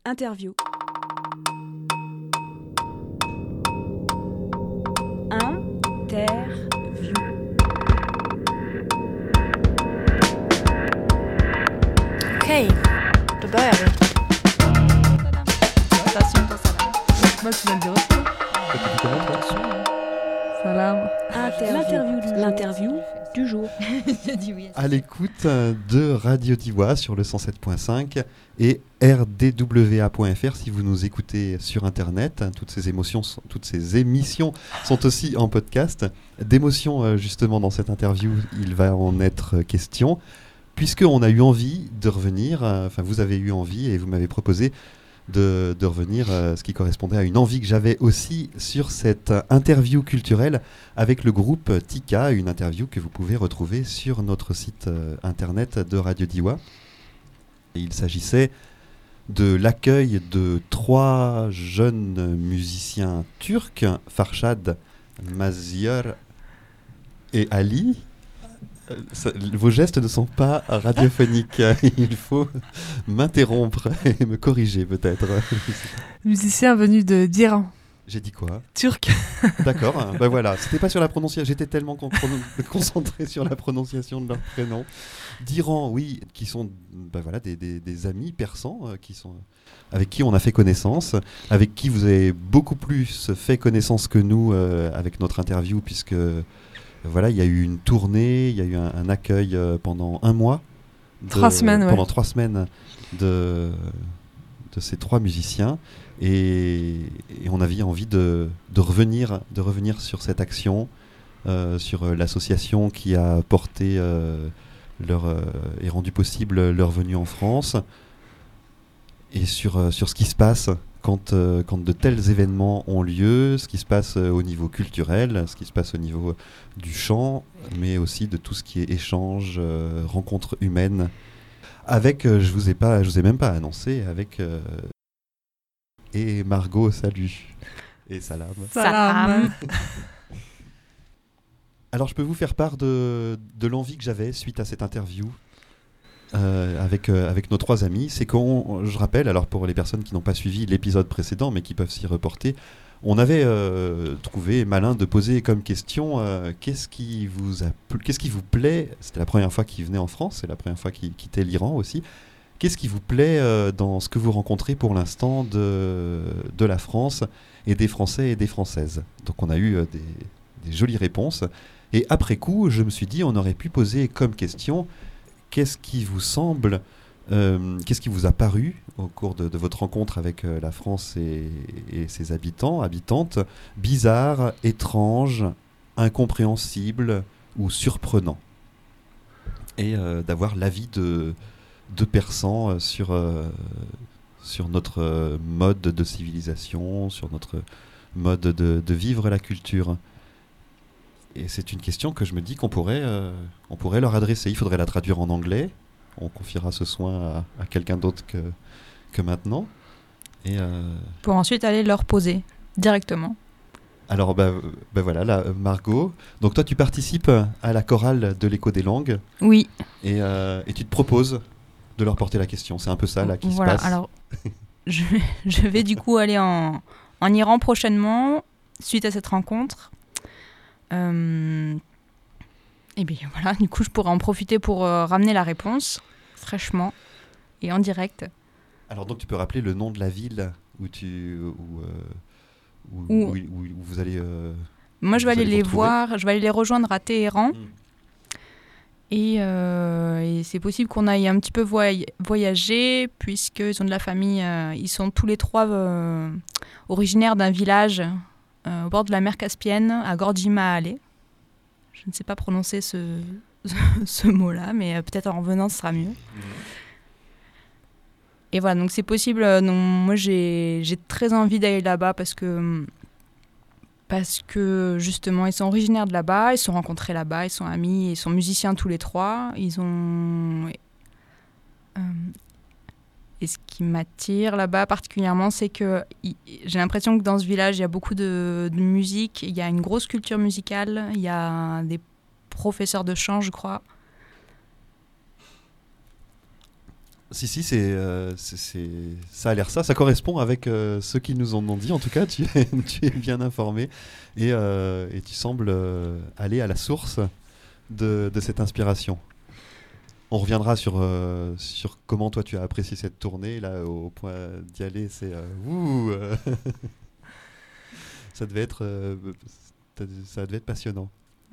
Interview. Interview. Okej, då börjar vi. Moi, tu viens de dire aussi. Salam. L'interview du jour. J'ai dit oui. À l'écoute de Radio Diwa sur le 107.5 et rdwa.fr si vous nous écoutez sur Internet. Toutes ces émissions sont aussi en podcast. D'émotions, justement, dans cette interview, il va en être question, puisqu'on a eu envie de revenir, vous avez eu envie et vous m'avez proposé de revenir, ce qui correspondait à une envie que j'avais aussi sur cette interview culturelle avec le groupe Tika, une interview que vous pouvez retrouver sur notre site internet de Radio Diwa. Et il s'agissait de l'accueil de 3 jeunes musiciens turcs, Farshad, Maziar et Ali. Vos gestes ne sont pas radiophoniques. Il faut m'interrompre et me corriger peut-être. Musicien venu d'Iran. J'ai dit quoi ? Turc. D'accord, voilà. C'était pas sur la prononciation. J'étais tellement concentré sur la prononciation de leur prénom. D'Iran, oui, qui sont des amis persans avec qui on a fait connaissance, avec qui vous avez beaucoup plus fait connaissance que nous avec notre interview, puisque il y a eu une tournée, il y a eu un accueil pendant un mois. 3 semaines, ouais. Pendant 3 semaines de ces 3 musiciens. Et on avait envie de revenir sur cette action, sur l'association qui a porté et rendu possible leur venue en France, et sur ce qui se passe quand de tels événements ont lieu, ce qui se passe au niveau culturel, ce qui se passe au niveau du chant, mais aussi de tout ce qui est échange, rencontres humaines. Avec, je vous ai même pas annoncé, avec et Margot, salut, et salam. Salam. Alors je peux vous faire part de l'envie que j'avais suite à cette interview avec nos 3 amis. C'est je rappelle, alors pour les personnes qui n'ont pas suivi l'épisode précédent mais qui peuvent s'y reporter, on avait trouvé malin de poser comme question qu'est-ce qui vous plaît. C'était la première fois qu'ils venaient en France, c'est la première fois qu'ils quittaient l'Iran aussi. Qu'est-ce qui vous plaît dans ce que vous rencontrez pour l'instant de la France et des Français et des Françaises? Donc on a eu des jolies réponses. Et après coup, je me suis dit, on aurait pu poser comme question, qu'est-ce qui vous semble, qu'est-ce qui vous a paru au cours de votre rencontre avec la France et ses habitantes, bizarre, étrange, incompréhensible ou surprenant? Et d'avoir l'avis de persans sur notre mode de civilisation, sur notre mode de vivre la culture. Et c'est une question que je me dis qu'on pourrait leur adresser. Il faudrait la traduire en anglais. On confiera ce soin à quelqu'un d'autre que maintenant. Et Pour ensuite aller leur poser directement. alors, voilà, là, Margot. Donc toi, tu participes à la chorale de l'Écho des langues. Oui. Et tu te proposes de leur porter la question. C'est un peu ça là qui se passe. Alors, je vais du coup aller en Iran prochainement, suite à cette rencontre. Et bien voilà, du coup je pourrais en profiter pour ramener la réponse fraîchement et en direct. Alors donc tu peux rappeler le nom de la ville où vous allez... Moi je vais aller les retrouver. voir, je vais aller les rejoindre à Téhéran. Et c'est possible qu'on aille un petit peu voyager, puisqu'ils ont de la famille, ils sont tous les 3 originaires d'un village au bord de la mer Caspienne, à Gordi-Mahale. Je ne sais pas prononcer ce mot-là, mais peut-être en revenant, ce sera mieux. Et voilà, donc c'est possible. Donc moi, j'ai très envie d'aller là-bas parce que justement, ils sont originaires de là-bas, ils se sont rencontrés là-bas, ils sont amis, ils sont musiciens tous les 3. Et ce qui m'attire là-bas particulièrement, c'est que j'ai l'impression que dans ce village, il y a beaucoup de musique, il y a une grosse culture musicale, il y a des professeurs de chant, je crois. Si, ça a l'air ça. Ça correspond avec ceux qui nous en ont dit. En tout cas, tu es bien informé et tu sembles aller à la source de cette inspiration. On reviendra sur comment toi tu as apprécié cette tournée. Là, au point d'y aller, c'est ça devait être passionnant.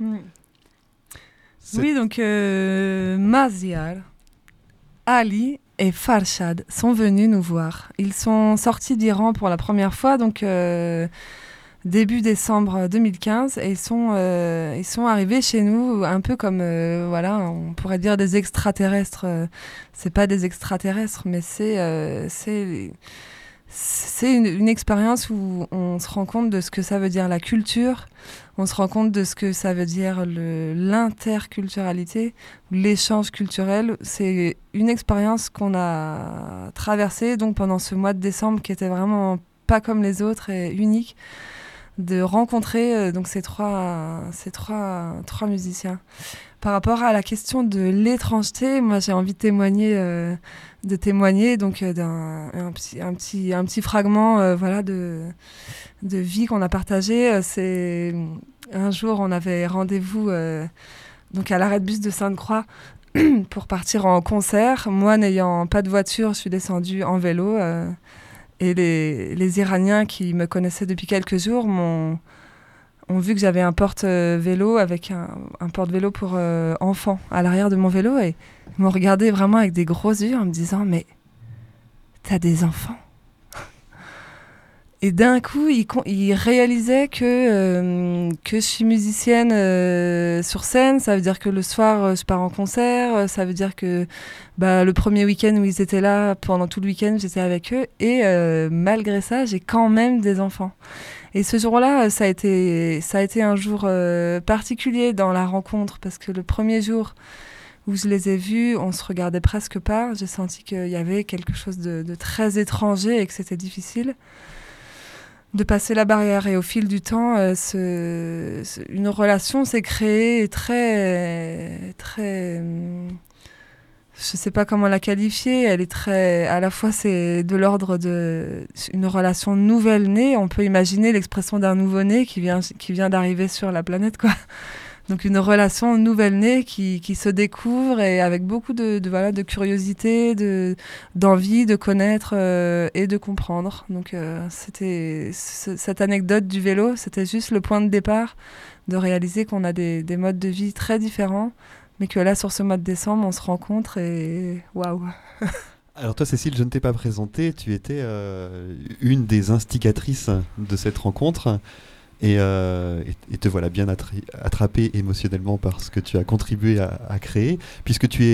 Oui, donc Maziar, Ali et Farshad sont venus nous voir. Ils sont sortis d'Iran pour la première fois, donc début décembre 2015, et ils sont arrivés chez nous un peu comme, on pourrait dire des extraterrestres. C'est pas des extraterrestres, mais c'est une expérience où on se rend compte de ce que ça veut dire la culture, on se rend compte de ce que ça veut dire l'interculturalité, l'échange culturel. C'est une expérience qu'on a traversée donc pendant ce mois de décembre qui était vraiment pas comme les autres et unique, de rencontrer donc ces trois musiciens. Par rapport à la question de l'étrangeté, moi j'ai envie de témoigner donc d'un petit fragment de vie qu'on a partagé. C'est un jour on avait rendez-vous donc à l'arrêt de bus de Sainte-Croix pour partir en concert. Moi, n'ayant pas de voiture, je suis descendue en vélo et les Iraniens qui me connaissaient depuis quelques jours ont vu que j'avais un porte-vélo avec un porte-vélo pour enfants à l'arrière de mon vélo, et ils m'ont regardé vraiment avec des gros yeux en me disant « Mais t'as des enfants ?» Et d'un coup, ils réalisaient que je suis musicienne sur scène. Ça veut dire que le soir, je pars en concert. Ça veut dire que le premier week-end où ils étaient là, pendant tout le week-end, j'étais avec eux. Et malgré ça, j'ai quand même des enfants. Et ce jour-là, ça a été un jour particulier dans la rencontre, parce que le premier jour où je les ai vus, on se regardait presque pas. J'ai senti qu'il y avait quelque chose de très étranger et que c'était difficile de passer la barrière. Et au fil du temps, une relation s'est créée très, très... je sais pas comment la qualifier. Elle est très... À la fois, c'est de l'ordre d'une relation nouvelle-née. On peut imaginer l'expression d'un nouveau-né qui vient d'arriver sur la planète, quoi. Donc une relation nouvelle-née qui se découvre, et avec beaucoup de curiosité, d'envie de connaître et de comprendre. Donc c'était cette anecdote du vélo, c'était juste le point de départ de réaliser qu'on a des modes de vie très différents, mais que là, sur ce mois de décembre, on se rencontre et waouh. Alors toi, Cécile, je ne t'ai pas présentée, tu étais une des instigatrices de cette rencontre. Et te voilà bien attrapé émotionnellement par ce que tu as contribué à créer, puisque tu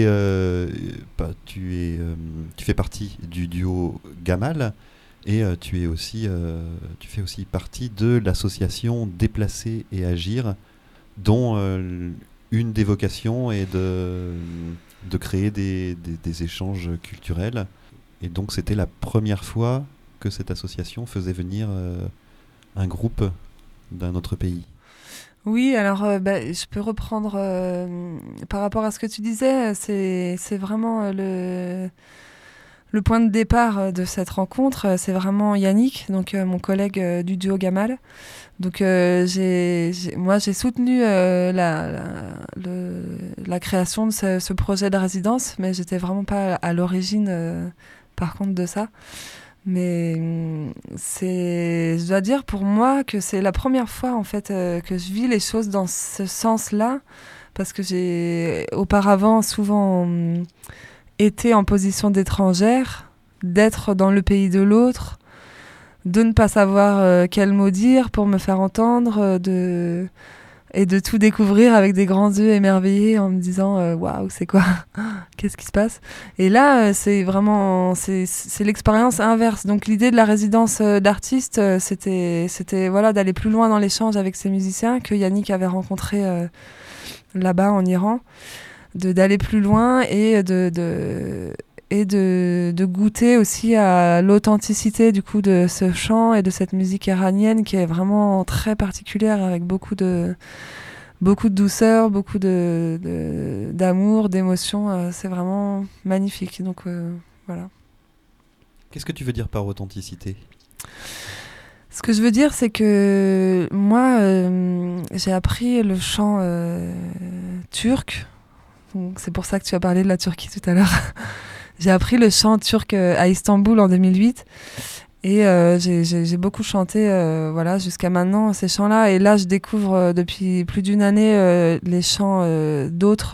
fais partie du duo Gamal, et tu fais aussi partie de l'association Déplacer et Agir, dont une des vocations est de créer des échanges culturels. Et donc c'était la première fois que cette association faisait venir un groupe d'un autre pays. Oui, alors je peux reprendre par rapport à ce que tu disais, c'est vraiment le point de départ de cette rencontre, c'est vraiment Yannick, donc mon collègue du duo Gamal. Donc moi j'ai soutenu la création de ce projet de résidence, mais j'étais vraiment pas à l'origine par contre de ça. Mais je dois dire pour moi que c'est la première fois en fait que je vis les choses dans ce sens-là, parce que j'ai auparavant souvent été en position d'étrangère, d'être dans le pays de l'autre, de ne pas savoir quel mot dire pour me faire entendre, et de tout découvrir avec des grands yeux émerveillés en me disant waouh, c'est quoi, qu'est-ce qui se passe. Et là c'est vraiment c'est l'expérience inverse. Donc l'idée de la résidence d'artiste, c'était d'aller plus loin dans l'échange avec ces musiciens que Yannick avait rencontrés là-bas en Iran, d'aller plus loin et de goûter aussi à l'authenticité du coup de ce chant et de cette musique iranienne qui est vraiment très particulière, avec beaucoup de douceur, beaucoup d'amour, d'émotion. C'est vraiment magnifique. Donc Voilà. Qu'est-ce que tu veux dire par authenticité ? Ce que je veux dire, c'est que moi, j'ai appris le chant turc. Donc, c'est pour ça que tu as parlé de la Turquie tout à l'heure. J'ai appris le chant turc à Istanbul en 2008. Et j'ai beaucoup chanté jusqu'à maintenant ces chants-là. Et là, je découvre depuis plus d'une année les chants d'autres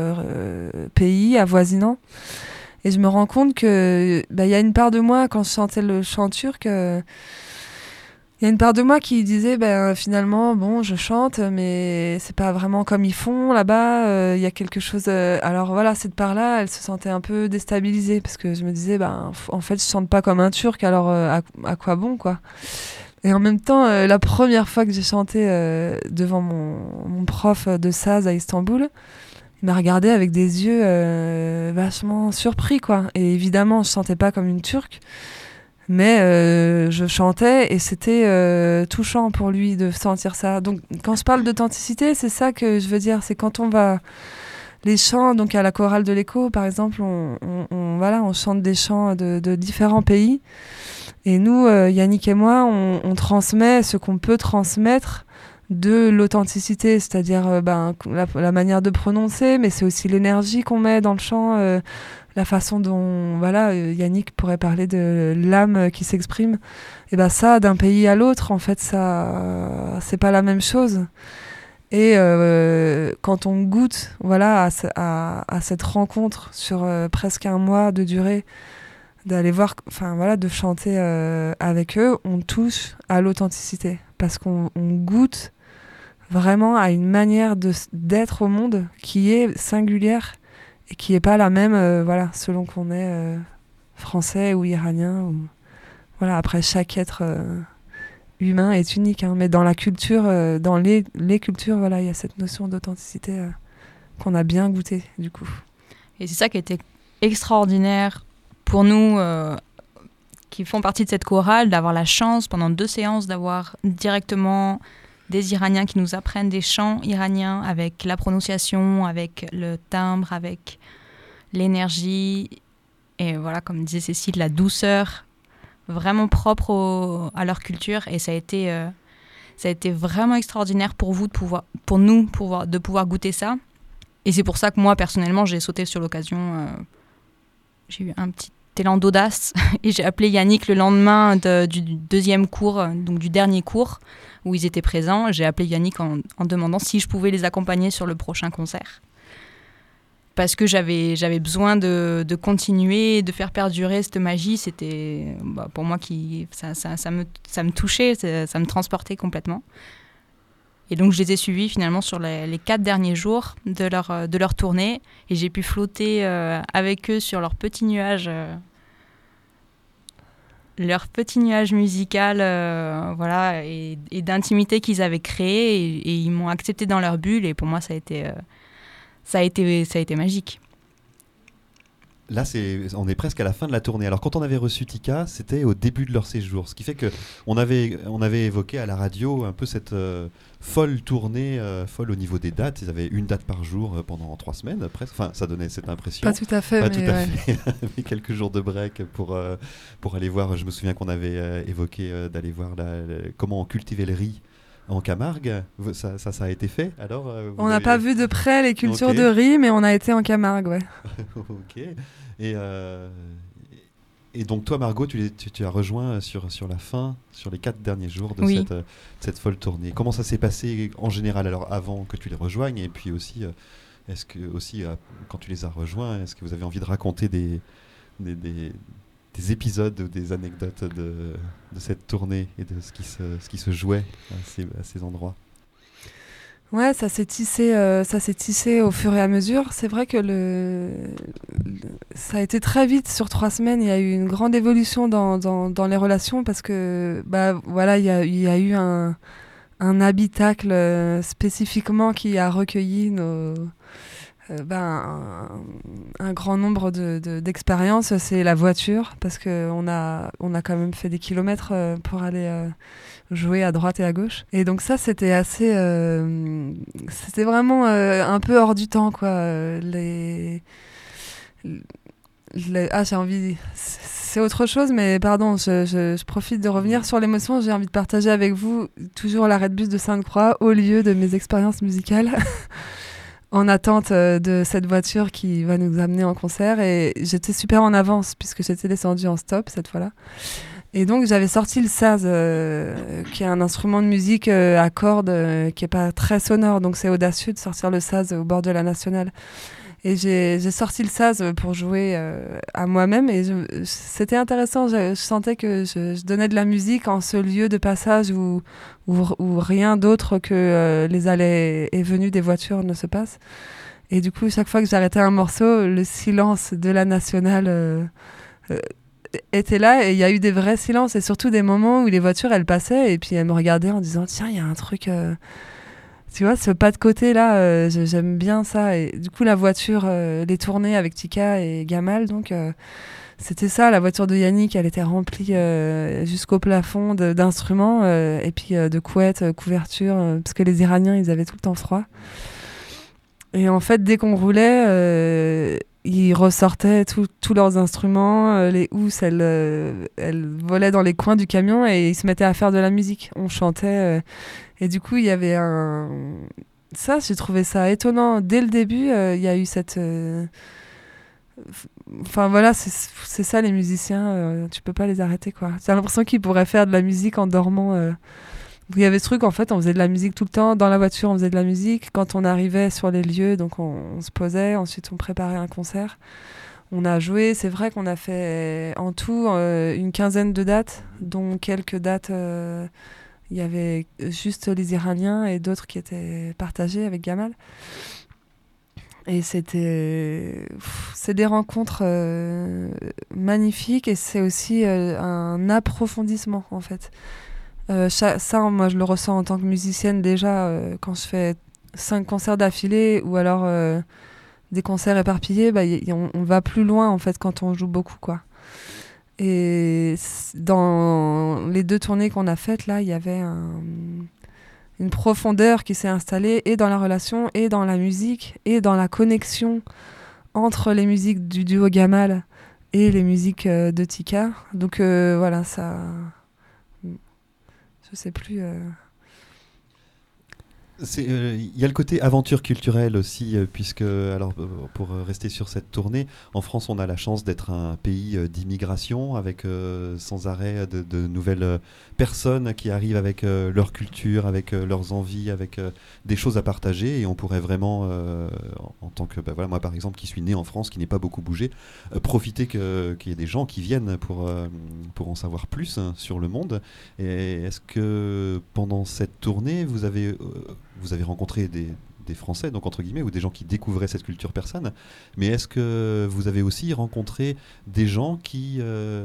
pays avoisinants. Et je me rends compte que y a une part de moi, quand je chantais le chant turc, il y a une part de moi qui disait finalement, bon, je chante, mais c'est pas vraiment comme ils font là-bas. Il y a quelque chose. Alors voilà, cette part-là, elle se sentait un peu déstabilisée parce que je me disais, en fait, je chante pas comme un Turc, alors à quoi bon, quoi. Et en même temps, la première fois que j'ai chanté devant mon prof de saz à Istanbul, il m'a regardé avec des yeux vachement surpris, quoi. Et évidemment, je chantais pas comme une Turque. Mais je chantais et c'était touchant pour lui de sentir ça. Donc quand je parle d'authenticité, c'est ça que je veux dire. C'est quand on va... Les chants, donc à la chorale de l'Écho, par exemple, on chante des chants de différents pays. Et nous, Yannick et moi, on transmet ce qu'on peut transmettre de l'authenticité, c'est-à-dire la manière de prononcer, mais c'est aussi l'énergie qu'on met dans le chant, la façon dont Yannick pourrait parler de l'âme qui s'exprime. Et ça, d'un pays à l'autre, en fait, ça c'est pas la même chose. Et quand on goûte à cette rencontre sur presque un mois de durée, d'aller voir, de chanter avec eux, on touche à l'authenticité parce qu'on goûte vraiment à une manière d'être au monde qui est singulière et qui n'est pas la même selon qu'on est français ou iranien. Après, chaque être humain est unique, hein, mais dans la culture, dans les cultures, il y a cette notion d'authenticité qu'on a bien goûtée, du coup. Et c'est ça qui a été extraordinaire pour nous qui font partie de cette chorale, d'avoir la chance pendant 2 séances d'avoir directement des Iraniens qui nous apprennent des chants iraniens avec la prononciation, avec le timbre, avec l'énergie et comme disait Cécile, la douceur vraiment propre à leur culture. Et ça a été vraiment extraordinaire pour nous de pouvoir goûter ça. Et c'est pour ça que moi personnellement j'ai sauté sur l'occasion. J'ai eu un petit élan d'audace et j'ai appelé Yannick le lendemain du deuxième cours, donc du dernier cours où ils étaient présents. J'ai appelé Yannick en demandant si je pouvais les accompagner sur le prochain concert. Parce que j'avais besoin de continuer, de faire perdurer cette magie. C'était pour moi ça me touchait, ça me transportait complètement. Et donc je les ai suivis finalement sur les 4 derniers jours de leur tournée. Et j'ai pu flotter avec eux sur leur petit nuage musical et d'intimité qu'ils avaient créé. Et ils m'ont accepté dans leur bulle. Et pour moi, ça a été magique. Là, on est presque à la fin de la tournée. Alors, quand on avait reçu Tika, c'était au début de leur séjour. Ce qui fait qu'on avait évoqué à la radio un peu cette folle tournée, folle au niveau des dates. Ils avaient une date par jour pendant 3 semaines, presque. Enfin, ça donnait cette impression. Pas tout à fait, mais quelques jours de break pour aller voir. Je me souviens qu'on avait évoqué d'aller voir comment cultiver le riz en Camargue. Ça a été fait alors on n'a pas vu de près les cultures de riz, mais on a été en Camargue, ouais. Ok. Et donc toi, Margot, tu as rejoint sur la fin, sur les 4 derniers jours de cette folle tournée. Comment ça s'est passé en général, alors avant que tu les rejoignes, et puis aussi, est-ce que quand tu les as rejoints, est-ce que vous avez envie de raconter des épisodes ou des anecdotes de cette tournée et de ce qui se jouait à ces endroits? Ouais, ça s'est tissé au fur et à mesure. C'est vrai que ça a été très vite sur 3 semaines. Il y a eu une grande évolution dans les relations parce que il y a eu un habitacle spécifiquement qui a recueilli un grand nombre d'expériences. C'est la voiture, parce qu'on a quand même fait des kilomètres pour aller jouer à droite et à gauche. Et donc ça, c'était assez... c'était vraiment un peu hors du temps, quoi. j'ai envie... C'est autre chose, mais pardon, je profite de revenir sur l'émotion. J'ai envie de partager avec vous toujours l'arrêt de bus de Sainte-Croix au lieu de mes expériences musicales en attente de cette voiture qui va nous amener en concert. Et j'étais super en avance puisque j'étais descendue en stop cette fois-là. Et donc j'avais sorti le saz, qui est un instrument de musique à cordes qui est pas très sonore. Donc c'est audacieux de sortir le saz au bord de la Nationale. Et j'ai sorti le saz pour jouer à moi-même. Et c'était intéressant. Je sentais que je donnais de la musique en ce lieu de passage où rien d'autre que les allées et venues des voitures ne se passe. Et du coup, chaque fois que j'arrêtais un morceau, le silence de la Nationale... était là, et il y a eu des vrais silences et surtout des moments où les voitures elles passaient et puis elles me regardaient en disant tiens il y a un truc tu vois ce pas de côté là, j'aime bien ça. Et du coup la voiture, les tournées avec Tika et Gamal, donc c'était ça, la voiture de Yannick, elle était remplie jusqu'au plafond d'instruments et puis de couettes, couvertures, parce que les Iraniens ils avaient tout le temps froid. Et en fait, dès qu'on roulait, ils ressortaient tous leurs instruments, les housses, elles volaient dans les coins du camion et ils se mettaient à faire de la musique. On chantait. Et du coup, il y avait ça, j'ai trouvé ça étonnant. Dès le début, il y a eu cette... Enfin voilà, c'est ça les musiciens, tu peux pas les arrêter quoi. J'ai l'impression qu'ils pourraient faire de la musique en dormant. Il y avait ce truc, en fait, on faisait de la musique tout le temps. Dans la voiture, on faisait de la musique. Quand on arrivait sur les lieux, donc on se posait. Ensuite, on préparait un concert. On a joué. C'est vrai qu'on a fait en tout une quinzaine de dates, dont quelques dates, il y avait juste les Iraniens et d'autres qui étaient partagées avec Gamal. Et c'est des rencontres magnifiques et c'est aussi un approfondissement, en fait. Ça, moi, je le ressens en tant que musicienne déjà quand je fais 5 concerts d'affilée ou alors des concerts éparpillés, on va plus loin en fait quand on joue beaucoup, quoi. Et dans les 2 tournées qu'on a faites, là, il y avait une profondeur qui s'est installée et dans la relation et dans la musique et dans la connexion entre les musiques du duo Gamal et les musiques de Tika. Donc voilà, ça... Je sais plus. Il y a le côté aventure culturelle aussi, puisque, alors, pour rester sur cette tournée, en France, on a la chance d'être un pays d'immigration, avec sans arrêt de nouvelles personnes qui arrivent avec leur culture, avec leurs envies, avec des choses à partager, et on pourrait vraiment, en tant que, voilà, moi par exemple, qui suis né en France, qui n'ai pas beaucoup bougé, profiter qu'il y ait des gens qui viennent pour en savoir plus sur le monde. Et est-ce que pendant cette tournée, vous avez rencontré des Français, donc entre guillemets, ou des gens qui découvraient cette culture persane, mais est-ce que vous avez aussi rencontré des gens qui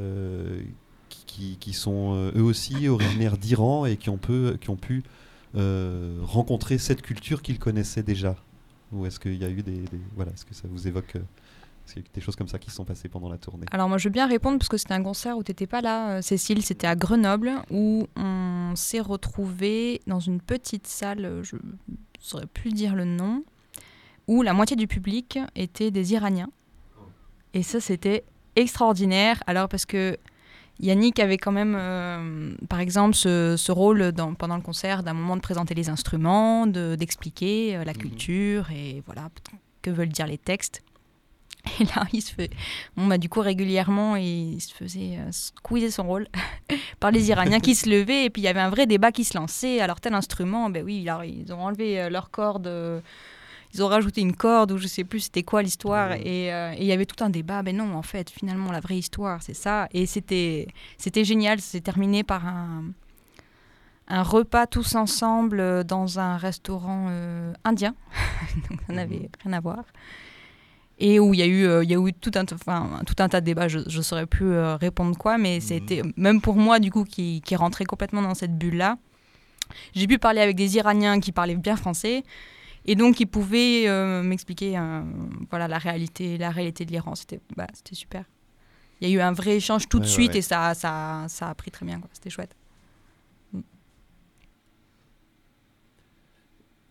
sont eux aussi originaires d'Iran et qui ont pu rencontrer cette culture qu'ils connaissaient déjà? Ou est-ce qu'il y a eu voilà, est-ce que ça vous évoque est-ce qu'il y a eu des choses comme ça qui se sont passées pendant la tournée? Alors moi je veux bien répondre parce que c'était un concert où tu n'étais pas là, Cécile, c'était à Grenoble où on s'est retrouvés dans une petite salle, je ne saurais plus dire le nom, où la moitié du public était des Iraniens. Et ça c'était extraordinaire, alors parce que Yannick avait quand même, par exemple, ce rôle pendant le concert d'un moment de présenter les instruments, d'expliquer la culture et voilà, que veulent dire les textes. Et là, du coup, régulièrement, il se faisait squeezer son rôle par les Iraniens qui se levaient. Et puis, il y avait un vrai débat qui se lançait. Alors, tel instrument, ben oui, alors, ils ont enlevé leur corde, ils ont rajouté une corde, ou je sais plus c'était quoi l'histoire. Et il y avait tout un débat. Ben non, en fait, finalement, la vraie histoire, c'est ça. Et c'était génial. C'est terminé par un repas tous ensemble dans un restaurant indien. Donc, ça n'avait rien à voir. Et où il y a eu tout un tas de débats, je ne saurais plus répondre quoi, mais c'était, même pour moi, du coup, qui rentrait complètement dans cette bulle-là, j'ai pu parler avec des Iraniens qui parlaient bien français, et donc ils pouvaient m'expliquer voilà, la réalité de l'Iran. C'était super. Il y a eu un vrai échange tout de suite, et ça a pris très bien, quoi. C'était chouette.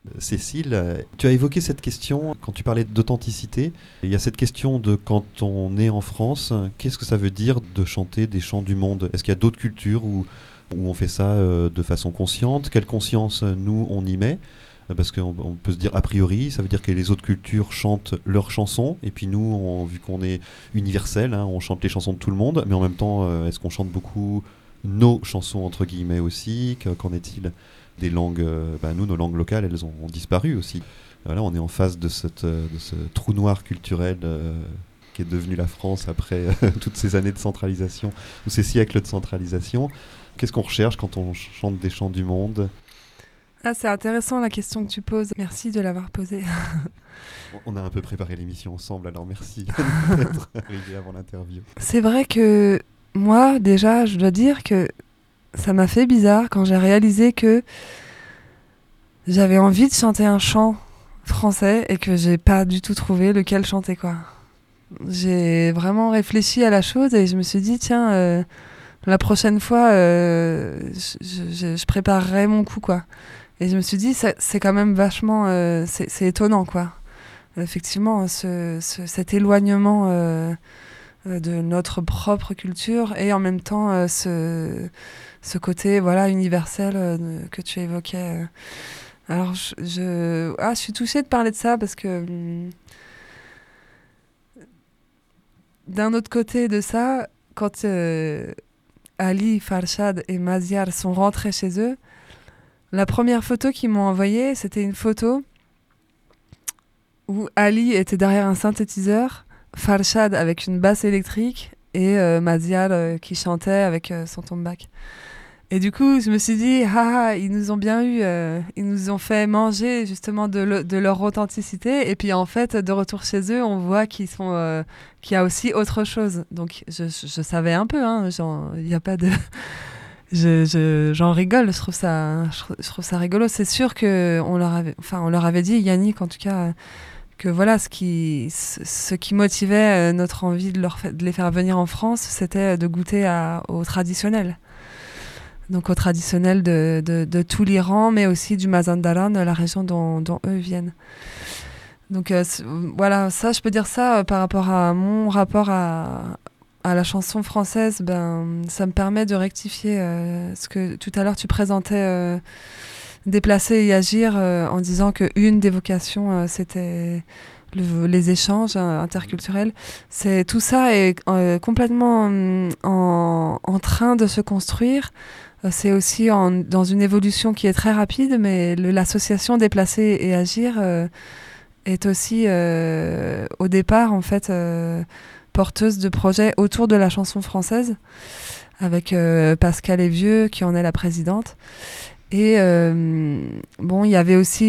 Cécile, tu as évoqué cette question quand tu parlais d'authenticité. Il y a cette question de quand on est en France, qu'est-ce que ça veut dire de chanter des chants du monde ? Est-ce qu'il y a d'autres cultures où on fait ça de façon consciente ? Quelle conscience, nous, on y met ? Parce qu'on peut se dire, a priori, ça veut dire que les autres cultures chantent leurs chansons, et puis nous, vu qu'on est universel, on chante les chansons de tout le monde, mais en même temps, est-ce qu'on chante beaucoup nos chansons, entre guillemets, aussi ? Qu'en est-il des langues, nous, nos langues locales, elles ont disparu aussi. Voilà, on est en face de ce trou noir culturel qui est devenu la France après toutes ces années de centralisation, ou ces siècles de centralisation. Qu'est-ce qu'on recherche quand on chante des chants du monde ? C'est intéressant la question que tu poses. Merci de l'avoir posée. On a un peu préparé l'émission ensemble, alors merci d'être arrivé avant l'interview. C'est vrai que moi, déjà, je dois dire que ça m'a fait bizarre quand j'ai réalisé que j'avais envie de chanter un chant français et que j'ai pas du tout trouvé lequel chanter, quoi. J'ai vraiment réfléchi à la chose et je me suis dit, tiens, la prochaine fois, je préparerai mon coup, quoi. Et je me suis dit, c'est quand même vachement... c'est étonnant, quoi. Effectivement, cet éloignement de notre propre culture et en même temps ce côté universel que tu évoquais. Alors, je suis touchée de parler de ça parce que d'un autre côté de ça, quand Ali, Farshad et Maziar sont rentrés chez eux, la première photo qu'ils m'ont envoyée, c'était une photo où Ali était derrière un synthétiseur, Farshad avec une basse électrique et Maziar qui chantait avec son tombak. Et du coup, je me suis dit, ils nous ont bien eu, ils nous ont fait manger justement de leur authenticité. Et puis en fait, de retour chez eux, on voit qu'il y a aussi autre chose. Donc je savais un peu, il n'y a pas de... J'en rigole, je trouve ça rigolo. C'est sûr qu'on leur avait dit, Yannick en tout cas, que voilà, ce qui motivait notre envie de les faire venir en France, c'était de goûter au traditionnel. Donc au traditionnel de tout l'Iran, mais aussi du Mazandaran, la région dont eux viennent. Donc voilà, ça, je peux dire ça par rapport à mon rapport à la chanson française. Ça me permet de rectifier ce que tout à l'heure tu présentais, Déplacer et agir, en disant qu'une des vocations, c'était les échanges interculturels. Tout ça est complètement en train de se construire. C'est aussi dans une évolution qui est très rapide, mais l'association Déplacer et agir est aussi au départ en fait porteuse de projets autour de la chanson française, avec Pascal Evieux qui en est la présidente. Et il y avait aussi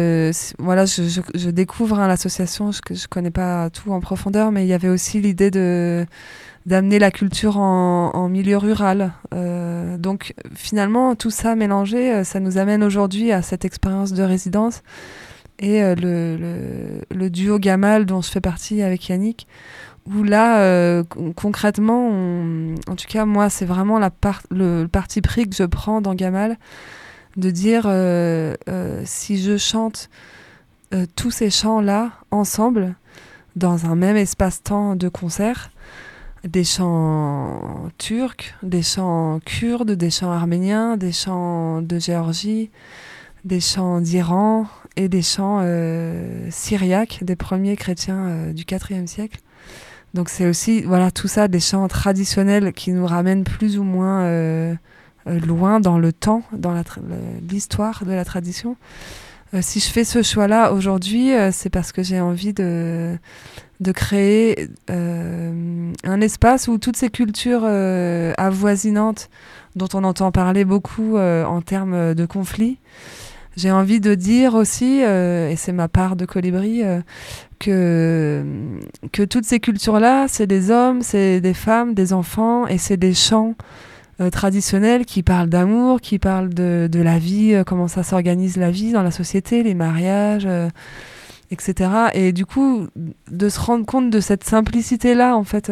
je découvre l'association, je connais pas tout en profondeur, mais il y avait aussi l'idée d'amener la culture en milieu rural. Donc finalement, tout ça mélangé, ça nous amène aujourd'hui à cette expérience de résidence et le duo Gamal dont je fais partie avec Yannick, où là, concrètement, en tout cas moi, c'est vraiment le parti pris que je prends dans Gamal, de dire si je chante tous ces chants-là ensemble, dans un même espace-temps de concert, des chants turcs, des chants kurdes, des chants arméniens, des chants de Géorgie, des chants d'Iran et des chants syriaques, des premiers chrétiens du IVe siècle. Donc c'est aussi tout ça, des chants traditionnels qui nous ramènent plus ou moins loin dans le temps, dans l'histoire de la tradition. Si je fais ce choix-là aujourd'hui, c'est parce que j'ai envie de créer un espace où toutes ces cultures avoisinantes dont on entend parler beaucoup en termes de conflits, j'ai envie de dire aussi, et c'est ma part de colibri, que toutes ces cultures-là, c'est des hommes, c'est des femmes, des enfants, et c'est des chants traditionnels qui parlent d'amour, qui parlent de la vie, comment ça s'organise la vie dans la société, les mariages, etc. Et du coup, de se rendre compte de cette simplicité-là, en fait,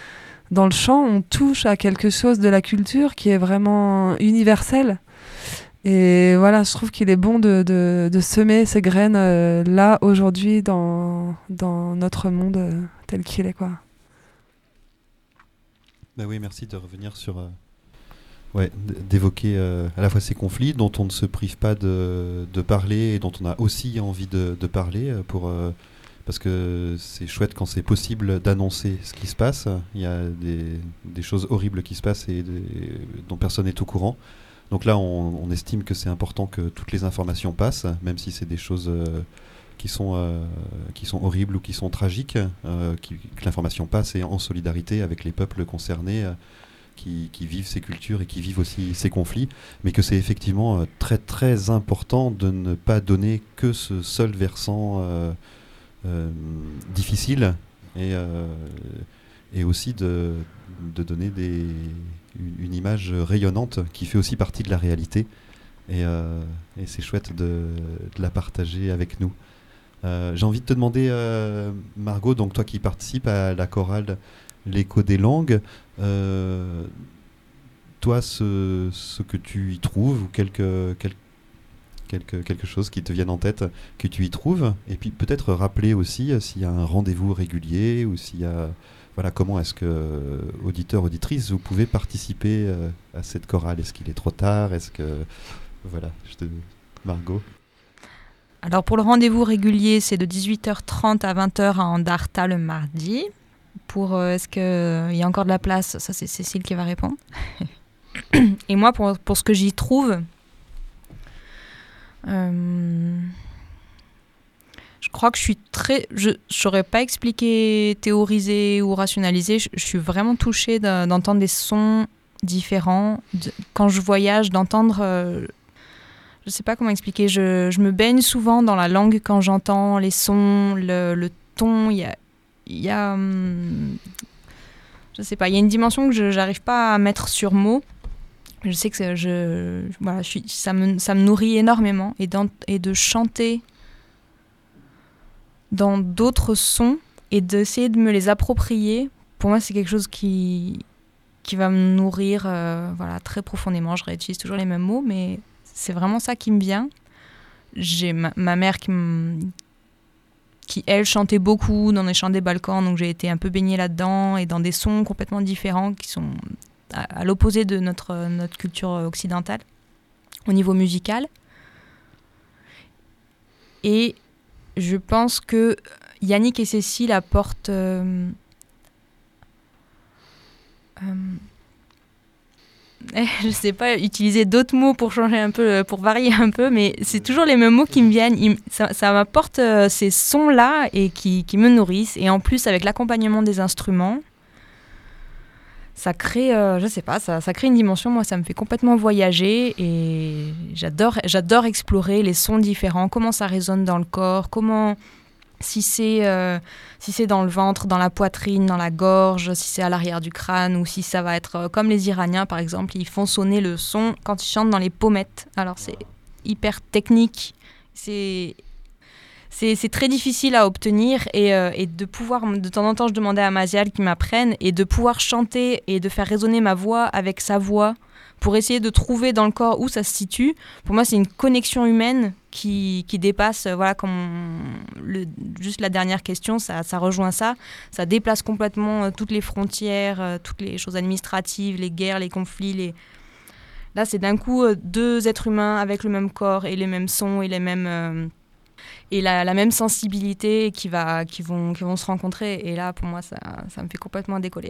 dans le chant, on touche à quelque chose de la culture qui est vraiment universel. Et voilà, je trouve qu'il est bon de semer ces graines là, aujourd'hui, dans notre monde tel qu'il est, quoi. Bah oui, merci de revenir sur... d'évoquer à la fois ces conflits dont on ne se prive pas de parler et dont on a aussi envie de parler parce que c'est chouette quand c'est possible d'annoncer ce qui se passe. Il y a des choses horribles qui se passent et dont personne n'est au courant. Donc là, on estime que c'est important que toutes les informations passent, même si c'est des choses qui sont horribles ou qui sont tragiques, que l'information passe et en solidarité avec les peuples concernés qui vivent ces cultures et qui vivent aussi ces conflits, mais que c'est effectivement très très important de ne pas donner que ce seul versant difficile et aussi de donner une image rayonnante qui fait aussi partie de la réalité et c'est chouette de la partager avec nous. J'ai envie de te demander, Margot, donc toi qui participes à la chorale L'écho des langues, toi ce que tu y trouves ou quelque chose qui te vienne en tête que tu y trouves, et puis peut-être rappeler aussi s'il y a un rendez-vous régulier ou s'il y a... Voilà, comment est-ce que, auditeurs, auditrices, vous pouvez participer à cette chorale? Est-ce qu'il est trop tard? Est-ce que... Voilà, Margot. Alors pour le rendez-vous régulier, c'est de 18h30 à 20h à Andarta le mardi. Pour est-ce qu'il y a encore de la place? Ça, c'est Cécile qui va répondre. Et moi, pour ce que j'y trouve, je crois que je suis je saurais pas expliquer, théoriser ou rationaliser. Je suis vraiment touchée d'entendre des sons différents. Quand je voyage, d'entendre... je sais pas comment expliquer. Je me baigne souvent dans la langue quand j'entends les sons, le ton. Il y a je sais pas, il y a une dimension que je n'arrive pas à mettre sur mots. Je sais que ça me nourrit énormément et de chanter dans d'autres sons et d'essayer de me les approprier. Pour moi, c'est quelque chose qui va me nourrir très profondément. Je réutilise toujours les mêmes mots, mais c'est vraiment ça qui me vient. J'ai ma mère qui, elle, chantait beaucoup dans les chants des Balkans, donc j'ai été un peu baignée là-dedans, et dans des sons complètement différents qui sont à l'opposé de notre culture occidentale, au niveau musical. Et je pense que Yannick et Cécile apportent... je sais pas utiliser d'autres mots pour changer un peu, pour varier un peu, mais c'est toujours les mêmes mots qui me viennent. Ça m'apporte ces sons-là et qui me nourrissent. Et en plus, avec l'accompagnement des instruments, ça crée, je sais pas, ça crée une dimension. Moi, ça me fait complètement voyager et j'adore explorer les sons différents, comment ça résonne dans le corps, si c'est dans le ventre, dans la poitrine, dans la gorge, si c'est à l'arrière du crâne, ou si ça va être comme les Iraniens par exemple, ils font sonner le son quand ils chantent dans les pommettes. Alors c'est hyper technique, c'est très difficile à obtenir et de pouvoir, de temps en temps je demandais à Mazial qui m'apprenne, et de pouvoir chanter et de faire résonner ma voix avec sa voix pour essayer de trouver dans le corps où ça se situe. Pour moi, c'est une connexion humaine qui dépasse, comme juste la dernière question, ça rejoint ça. Ça déplace complètement toutes les frontières, toutes les choses administratives, les guerres, les conflits. Là, c'est d'un coup deux êtres humains avec le même corps et les mêmes sons et les mêmes... et la même sensibilité qui vont se rencontrer. Et là, pour moi, ça me fait complètement décoller.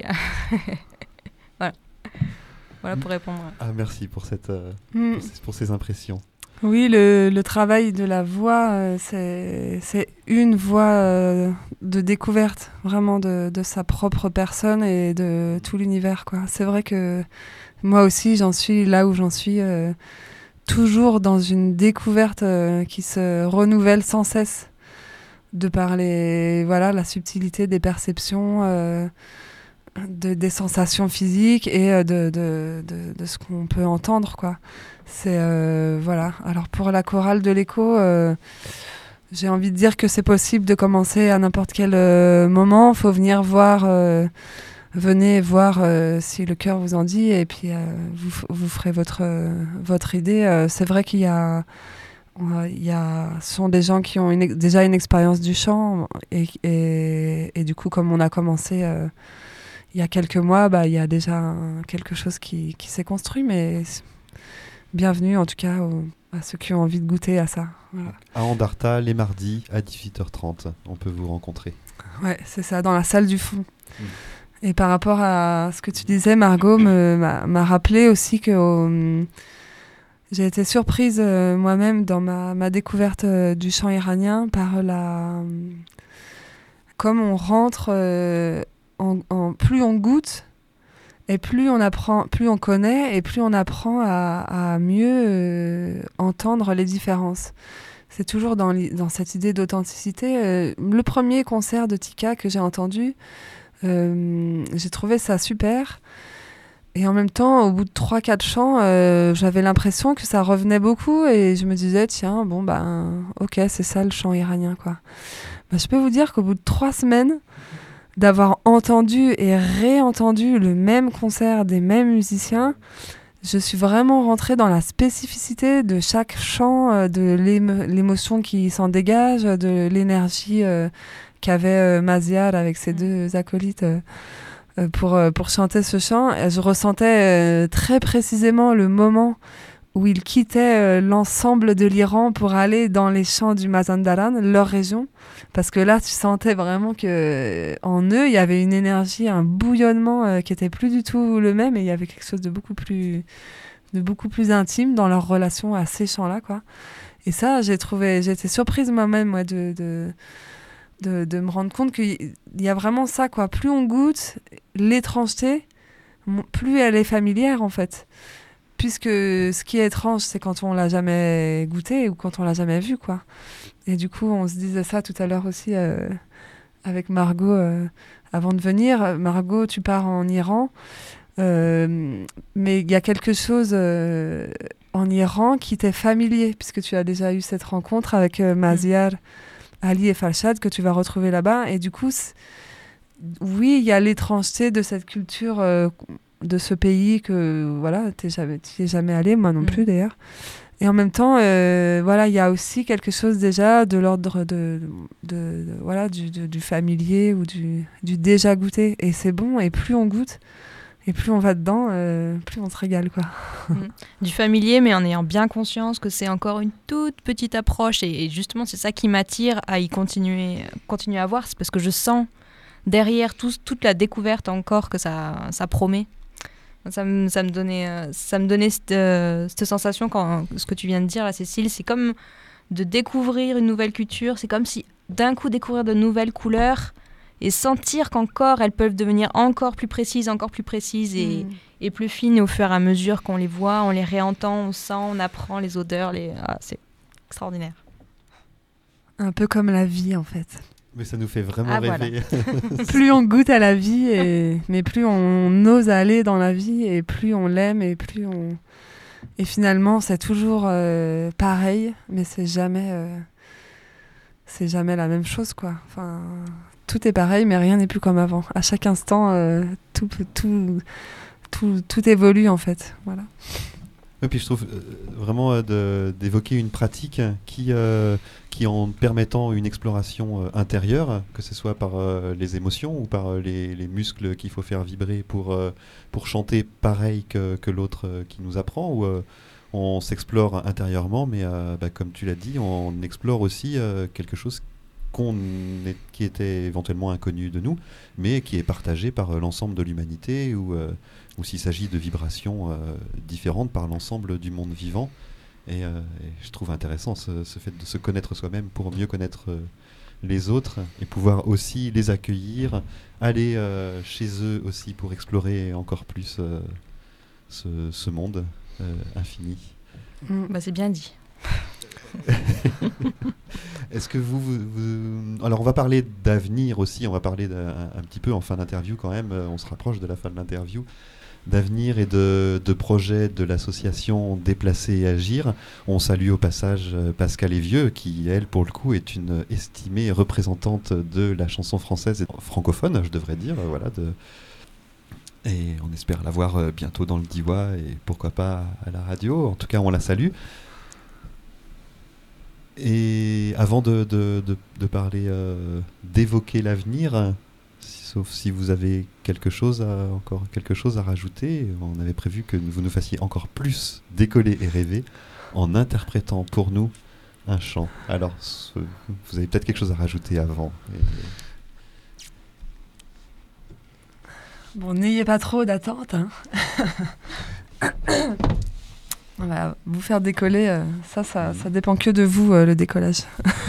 Voilà pour répondre. Ah, merci pour pour ces impressions. Oui, le travail de la voix, c'est une voix de découverte, vraiment de sa propre personne et de tout l'univers, quoi. C'est vrai que moi aussi, j'en suis là où j'en suis, toujours dans une découverte qui se renouvelle sans cesse, de par la subtilité des perceptions, des sensations physiques et de ce qu'on peut entendre, quoi. C'est Alors pour la chorale de l'écho, j'ai envie de dire que c'est possible de commencer à n'importe quel moment. Faut venir voir venez voir si le cœur vous en dit, et puis vous ferez votre idée. C'est vrai qu'il y a ce sont des gens qui ont déjà une expérience du chant, et du coup, comme on a commencé il y a quelques mois, il y a déjà quelque chose qui s'est construit, mais bienvenue en tout cas à ceux qui ont envie de goûter à ça. Voilà. À Andarta, les mardis à 18h30, on peut vous rencontrer. Ouais, c'est ça, dans la salle du fond. Et par rapport à ce que tu disais, Margot m'a rappelé aussi que j'ai été surprise moi-même dans ma découverte du chant iranien par comme on rentre, plus on goûte, et plus on apprend, plus on connaît, et plus on apprend à mieux entendre les différences. C'est toujours dans cette idée d'authenticité. Le premier concert de Tika que j'ai entendu, j'ai trouvé ça super. Et en même temps, au bout de 3-4 chants, j'avais l'impression que ça revenait beaucoup. Et je me disais, tiens, ok, c'est ça le chant iranien, quoi. Je peux vous dire qu'au bout de 3 semaines, d'avoir entendu et réentendu le même concert des mêmes musiciens, je suis vraiment rentrée dans la spécificité de chaque chant, de l'émotion qui s'en dégage, de l'énergie qu'avait Maziar avec ses 2 acolytes pour chanter ce chant. Et je ressentais très précisément le moment où ils quittaient l'ensemble de l'Iran pour aller dans les champs du Mazandaran, leur région. Parce que là, tu sentais vraiment qu'en eux, il y avait une énergie, un bouillonnement qui était plus du tout le même, et il y avait quelque chose de beaucoup plus intime dans leur relation à ces chants-là, quoi. Et ça, j'ai été surprise moi-même, de me rendre compte qu'il y a vraiment ça, quoi. Plus on goûte l'étrangeté, plus elle est familière, en fait. Puisque ce qui est étrange, c'est quand on l'a jamais goûté ou quand on l'a jamais vu, quoi. Et du coup, on se disait ça tout à l'heure aussi avec Margot avant de venir. Margot, tu pars en Iran, mais il y a quelque chose en Iran qui t'est familier, puisque tu as déjà eu cette rencontre avec Maziar, Ali et Farshad, que tu vas retrouver là-bas. Et du coup, oui, il y a l'étrangeté de cette culture, de ce pays que, voilà, tu n'y es jamais allé, moi non plus d'ailleurs. Et en même temps, il y a aussi quelque chose déjà de l'ordre du familier ou du déjà goûté. Et c'est bon, et plus on goûte, et plus on va dedans, plus on se régale, quoi. Du familier, mais en ayant bien conscience que c'est encore une toute petite approche. Et justement, c'est ça qui m'attire à y continuer à voir. C'est parce que je sens derrière toute la découverte encore que ça promet. Ça me donnait cette sensation, ce que tu viens de dire là, Cécile, c'est comme de découvrir une nouvelle culture, c'est comme si d'un coup découvrir de nouvelles couleurs et sentir qu'encore elles peuvent devenir encore plus précises et plus fines au fur et à mesure qu'on les voit, on les réentend, on sent, on apprend les odeurs, c'est extraordinaire. Un peu comme la vie, en fait. Mais ça nous fait vraiment rêver. Voilà. Plus on goûte à la vie, mais plus on ose aller dans la vie, et plus on l'aime, et plus on... Et finalement, c'est toujours pareil, mais c'est jamais la même chose, quoi. Enfin, tout est pareil, mais rien n'est plus comme avant. À chaque instant, tout évolue, en fait. Voilà. Et puis je trouve vraiment d'évoquer une pratique qui en permettant une exploration intérieure, que ce soit par les émotions ou par les muscles qu'il faut faire vibrer pour chanter pareil que l'autre qui nous apprend, où on s'explore intérieurement, mais comme tu l'as dit, on explore aussi quelque chose qui était éventuellement inconnu de nous, mais qui est partagé par l'ensemble de l'humanité, ou s'il s'agit de vibrations différentes par l'ensemble du monde vivant. Et je trouve intéressant ce fait de se connaître soi-même pour mieux connaître les autres, et pouvoir aussi les accueillir, aller chez eux aussi pour explorer encore plus ce monde infini. C'est bien dit. Est-ce que alors on va parler d'avenir aussi, on va parler un petit peu en fin d'interview quand même, on se rapproche de la fin de l'interview, d'avenir et de projets de l'association Déplacer et Agir. On salue au passage Pascal Evieux, qui elle pour le coup est une estimée représentante de la chanson française et francophone, je devrais dire, Et on espère la voir bientôt dans le Diois et pourquoi pas à la radio. En tout cas, on la salue. Et avant de parler, d'évoquer l'avenir, sauf si vous avez encore quelque chose à rajouter, on avait prévu que vous nous fassiez encore plus décoller et rêver en interprétant pour nous un chant. Alors, vous avez peut-être quelque chose à rajouter avant. Bon, n'ayez pas trop d'attente. Hein. On va vous faire décoller. Ça dépend que de vous, le décollage.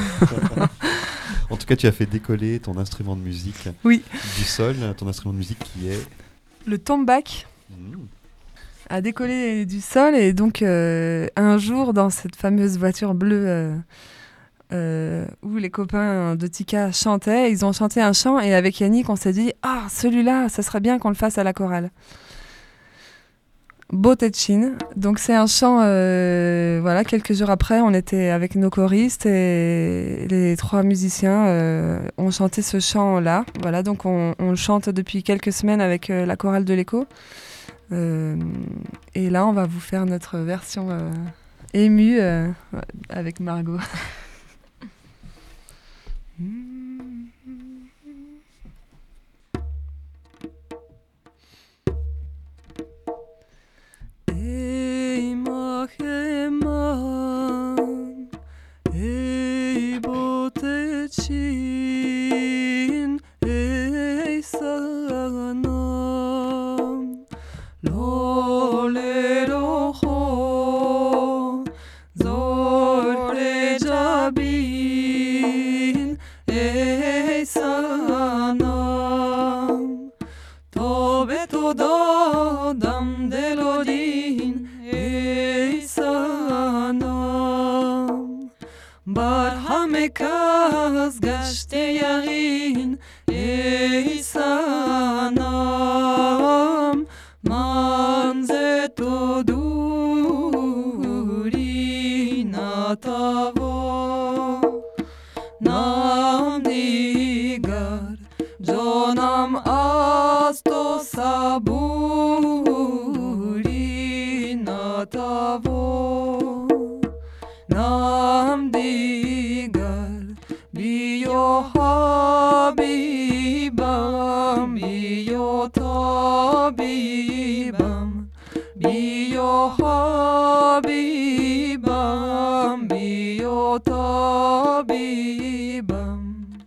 En tout cas, tu as fait décoller ton instrument de musique du sol, ton instrument de musique qui est... Le tombak a décollé du sol et donc un jour dans cette fameuse voiture bleue où les copains de Tika chantaient, ils ont chanté un chant et avec Yannick on s'est dit celui-là, ça serait bien qu'on le fasse à la chorale. Botetchin. Donc c'est un chant, quelques jours après, on était avec nos choristes et les 3 musiciens ont chanté ce chant-là. Voilà, donc on le chante depuis quelques semaines avec la chorale de l'Écho. Et là, on va vous faire notre version émue avec Margot. Ey Maheman, ey Botetchin, ey Sanam, Loleroho, Zorre Jabin, ey Sanam, Tobe Todam Delodin, ey Sanam, Barhamekaz Gashte Yarin, ey Sanam, Manze Toduri Natavo, Nam Nigar, Jonam Asto Saburi Natavo, Nam Digar, Biyo Habibam, Biyo Tabibam, Biyo Habibam, Biyo Tabibam.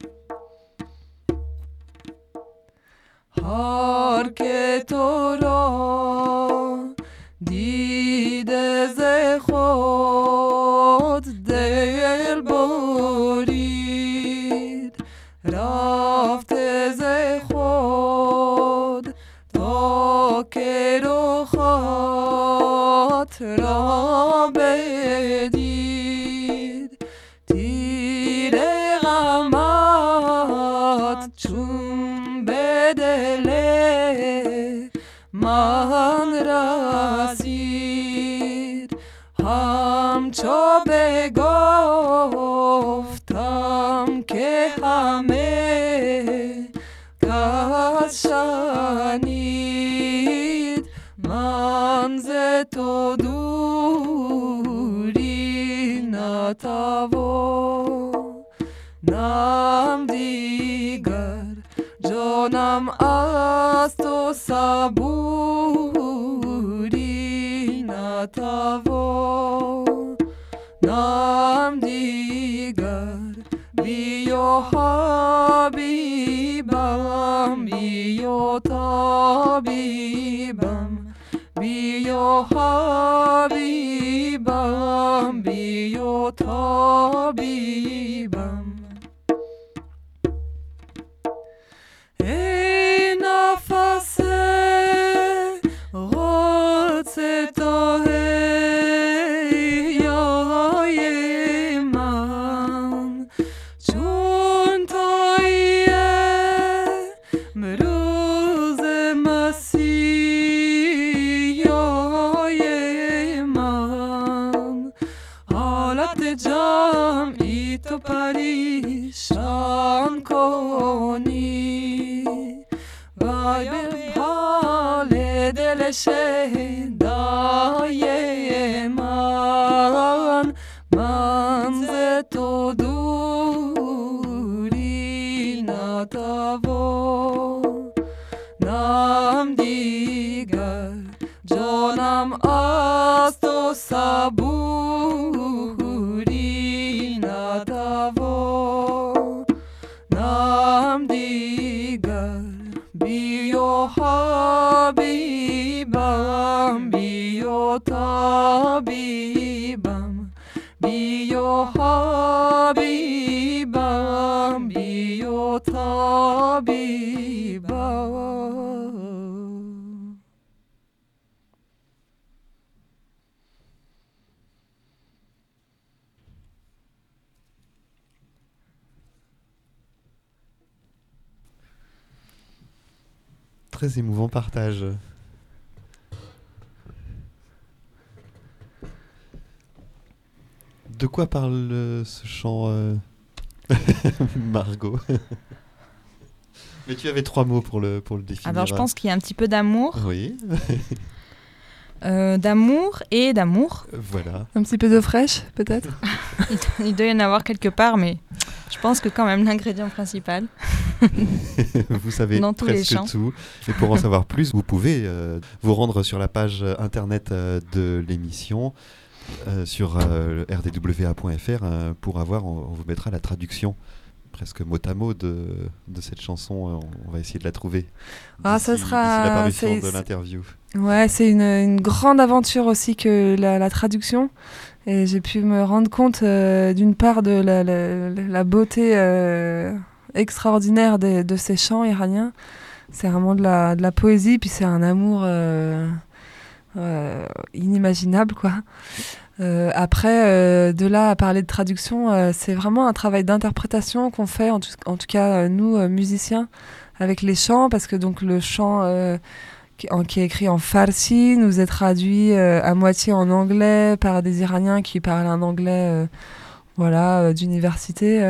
Har ke tora dide ze khod del borid, rafte ze khod ta ke ro khat ra bedid, tire ghamat chum bedele man rasid, hamcho begoftam ke hame kashanid, manze to duri natavo, nam digar jonam asto saburi natavo, nam digar biyo habibam, biyo tabibam, biyo habibam, biyo tabibam. Ey nafase rotse tohe yoyeman, chun toye mruze masi yoyeman, halat jam ito parishan koni, vay be hal shedayeman manzeto duri natavo nam digar jonam asto saburi natavo nam digar biyo habibam biyo tabibam biyo habibam biyo tabibam. Très émouvant partage. De quoi parle ce chant, Margot? Mais tu avais 3 mots pour le définir. Alors je pense qu'il y a un petit peu d'amour. Oui. D'amour et d'amour. Voilà. Un petit peu d'eau fraîche, peut-être. Il doit y en avoir quelque part, mais je pense que quand même l'ingrédient principal. Vous savez dans tous les presque chants. tout. Et pour en savoir plus, vous pouvez vous rendre sur la page internet de l'émission, sur rdwa.fr, pour avoir, on vous mettra la traduction presque mot à mot de cette chanson. On va essayer de la trouver Ah, ça d'ici sera... l'apparition de l'interview. Ouais, c'est une grande aventure aussi que la traduction. Et j'ai pu me rendre compte d'une part de la beauté extraordinaire de ces chants iraniens. C'est vraiment de la poésie, puis c'est un amour inimaginable, quoi. Après, de là à parler de traduction, c'est vraiment un travail d'interprétation qu'on fait, en tout cas nous, musiciens, avec les chants, parce que donc le chant qui est écrit en farsi nous est traduit à moitié en anglais par des Iraniens qui parlent un anglais d'université.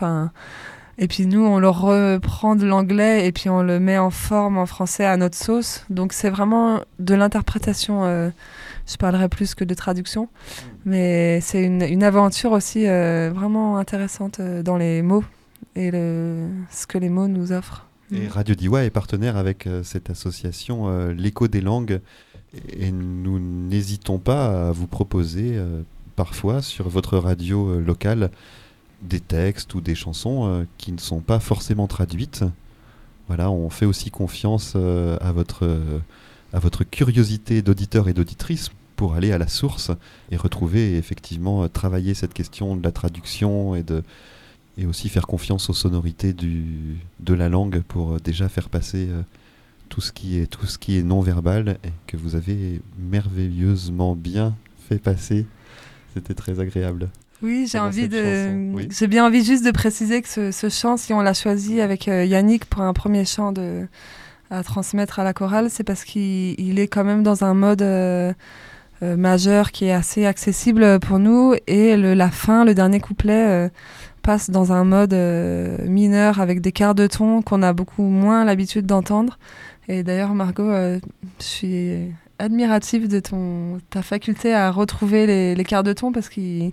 Et puis nous, on le reprend de l'anglais et puis on le met en forme en français à notre sauce. Donc c'est vraiment de l'interprétation. Je parlerai plus que de traduction. Mais c'est une aventure aussi vraiment intéressante dans les mots et ce que les mots nous offrent. Et Radio Diwa est partenaire avec cette association L'écho des langues. Et nous n'hésitons pas à vous proposer parfois sur votre radio locale des textes ou des chansons qui ne sont pas forcément traduites. Voilà, on fait aussi confiance à votre curiosité d'auditeur et d'auditrice pour aller à la source et retrouver et effectivement travailler cette question de la traduction et aussi faire confiance aux sonorités de la langue pour déjà faire passer tout ce qui est non verbal et que vous avez merveilleusement bien fait passer. C'était très agréable. Oui, Oui. j'ai bien envie juste de préciser que ce chant, si on l'a choisi avec Yannick pour un premier chant à transmettre à la chorale, c'est parce qu'il est quand même dans un mode majeur qui est assez accessible pour nous, et la fin, le dernier couplet passe dans un mode mineur avec des quarts de ton qu'on a beaucoup moins l'habitude d'entendre. Et d'ailleurs, Margot, je suis admirative de ta faculté à retrouver les quarts de ton parce qu'ils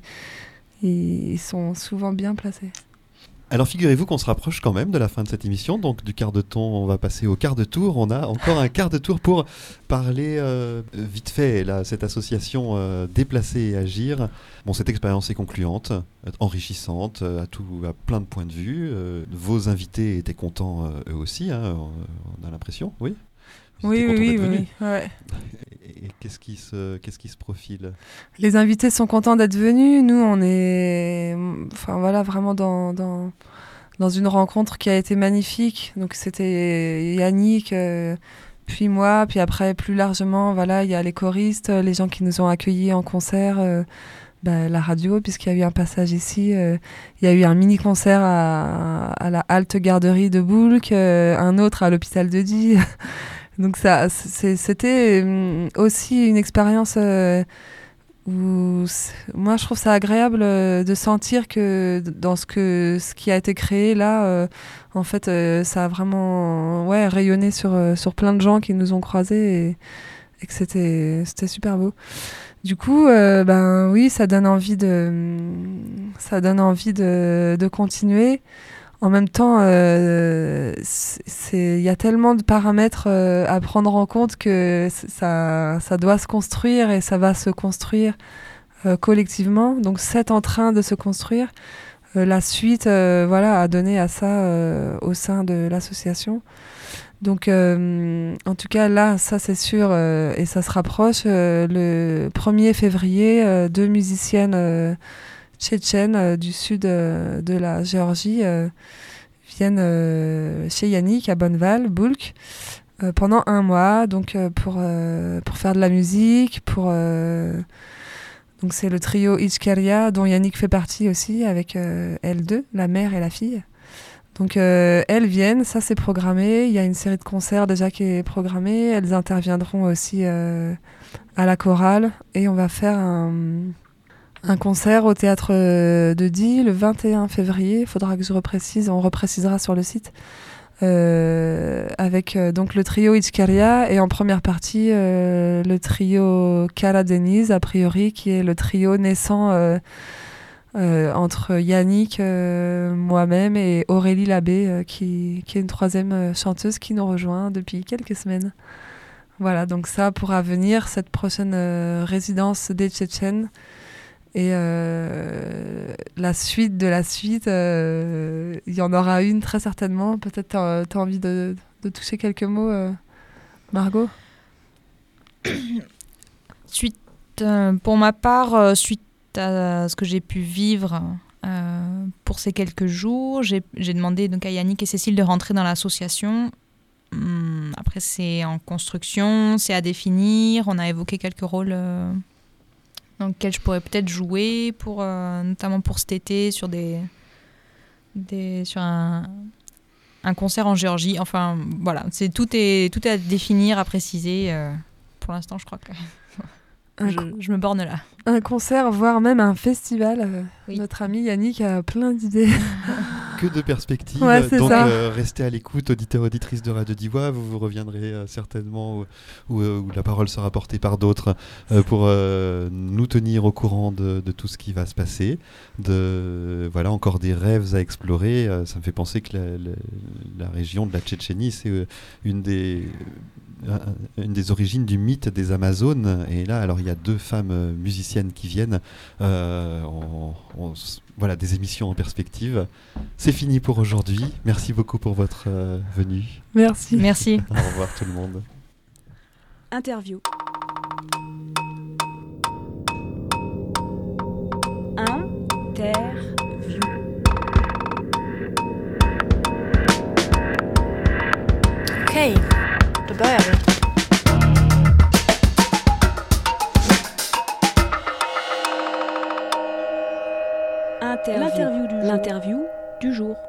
sont souvent bien placés. Alors figurez-vous qu'on se rapproche quand même de la fin de cette émission, donc du quart de ton on va passer au quart de tour. On a encore un quart de tour pour parler vite fait, là, cette association Déplacer et Agir. Bon, cette expérience est concluante, enrichissante, à plein de points de vue. Vos invités étaient contents eux aussi, hein, on a l'impression, oui. Oui. Ouais. Et qu'est-ce qui se profile? Les invités sont contents d'être venus. Nous, on est vraiment dans une rencontre qui a été magnifique. Donc c'était Yannick, puis moi, puis après plus largement, il y a les choristes, les gens qui nous ont accueillis en concert, la radio, puisqu'il y a eu un passage ici. Il y a eu un mini-concert à la halte garderie de Boulk, un autre à l'hôpital de Die. Donc c'était aussi une expérience où moi je trouve ça agréable de sentir que dans ce qui a été créé là, en fait ça a vraiment rayonné sur plein de gens qui nous ont croisés et que c'était super beau. Du coup, oui, ça donne envie de continuer. En même temps, il y a tellement de paramètres à prendre en compte que ça doit se construire et ça va se construire collectivement. Donc c'est en train de se construire. La suite a donné à ça au sein de l'association. Donc en tout cas là, ça c'est sûr et ça se rapproche. Le 1er février, 2 musiciennes tchétchènes du sud de la Géorgie viennent chez Yannick à Bonneval, Boulk, pendant 1 mois, donc pour faire de la musique, donc c'est le trio Ichkeria dont Yannick fait partie aussi avec L2, la mère et la fille. Donc elles viennent, ça c'est programmé, il y a une série de concerts déjà qui est programmée, elles interviendront aussi à la chorale et on va faire un concert au théâtre de Die le 21 février, il faudra que je reprécise, on reprécisera sur le site, avec donc le trio Ichkeria et en première partie le trio Kara Denise, a priori, qui est le trio naissant entre Yannick, moi-même et Aurélie Labbé, qui est une 3e chanteuse qui nous rejoint depuis quelques semaines. Voilà, donc ça pourra venir, cette prochaine résidence des Tchétchènes. Et la suite de la suite, il y en aura une très certainement. Peut-être t'as envie de toucher quelques mots, Margot ? Pour ma part, suite à ce que j'ai pu vivre pour ces quelques jours, j'ai demandé donc à Yannick et Cécile de rentrer dans l'association. Après, c'est en construction, c'est à définir. On a évoqué quelques rôles dans lesquels je pourrais peut-être jouer, notamment pour cet été, sur sur un concert en Géorgie. Enfin, voilà, tout est à définir, à préciser. Pour l'instant, je crois que je me borne là. Un concert, voire même un festival. Oui. Notre ami Yannick a plein d'idées. Que de perspectives. Ouais, donc ça. Restez à l'écoute, auditeurs, auditrices de Radio Divois. Vous reviendrez certainement où la parole sera portée par d'autres pour nous tenir au courant de tout ce qui va se passer. Voilà, encore des rêves à explorer. Ça me fait penser que la région de la Tchétchénie, c'est une des origines du mythe des Amazones. Et là, alors il y a 2 femmes musiciennes qui viennent. Voilà, des émissions en perspective. C'est fini pour aujourd'hui. Merci beaucoup pour votre venue. Merci. Merci. Au revoir tout le monde. Interview. Interview. Okej, då börjar vi. L'interview du jour.